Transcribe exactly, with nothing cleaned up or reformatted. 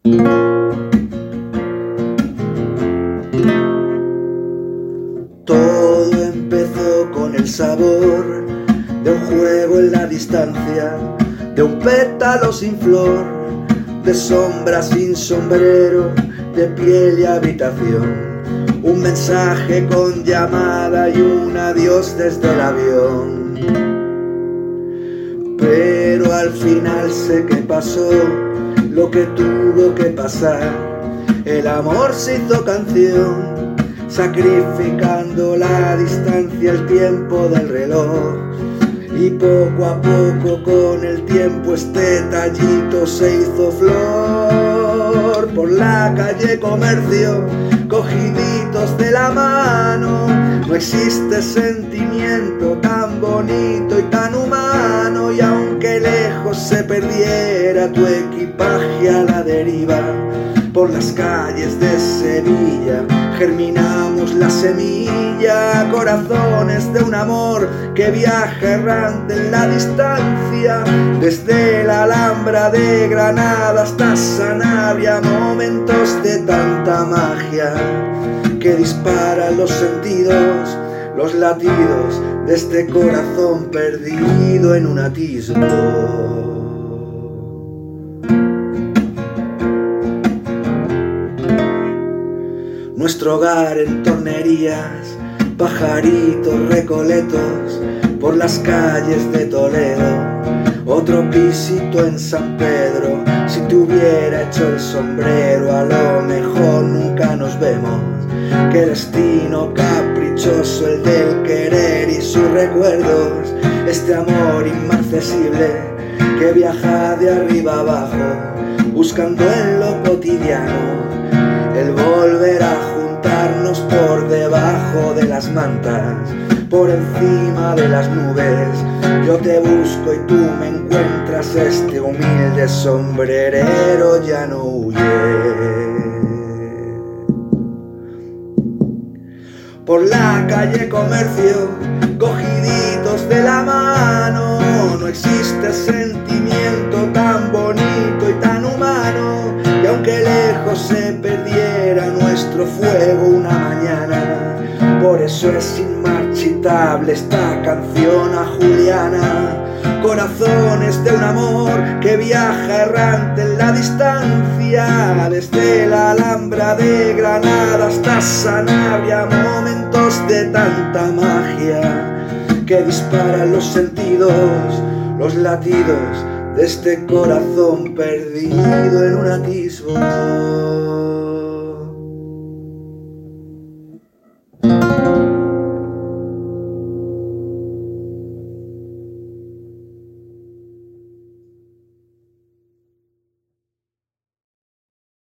Todo empezó con el sabor de un juego en la distancia, de un pétalo sin flor, de sombra sin sombrero, de piel y habitación. Un mensaje con llamada y un adiós desde el avión. Pero al final sé que pasó lo que tuvo que pasar. El amor se hizo canción, sacrificando la distancia, el tiempo del reloj. Y poco a poco con el tiempo este tallito se hizo flor. Por la calle Comercio, cogiditos de la mano, no existe sentimiento tan bonito y tan humano. Y aunque lejos se perdiera tu equipaje a la deriva, por las calles de Sevilla germinamos la semilla, corazones de un amor que viaja errante en la distancia, desde la Alhambra de Granada hasta Sanabria. Momentos de tanta magia que disparan los sentidos, los latidos de este corazón perdido en un atisbo. Nuestro hogar en tornerías, pajaritos recoletos por las calles de Toledo. Otro pisito en San Pedro, si te hubiera hecho el sombrero, a lo mejor nunca nos vemos. Qué destino caprichoso el del querer y sus recuerdos. Este amor inmarcesible que viaja de arriba abajo, buscando en lo cotidiano el volver a juntarnos por debajo de las mantas, por encima de las nubes. Yo te busco y tú me encuentras, este humilde sombrerero ya no huye. Por la calle Comercio, cogiditos de la mano, no existe sentimiento tan bonito y tan humano. Y aunque lejos se perdiera nuestro fuego una mañana, por eso es inmarchitable esta canción a Juliana. Corazones de un amor que viaja errante en la distancia, desde la Alhambra de Granada hasta Sanabria. Momentos de tanta magia que disparan los sentidos, los latidos de este corazón perdido en un atisbo.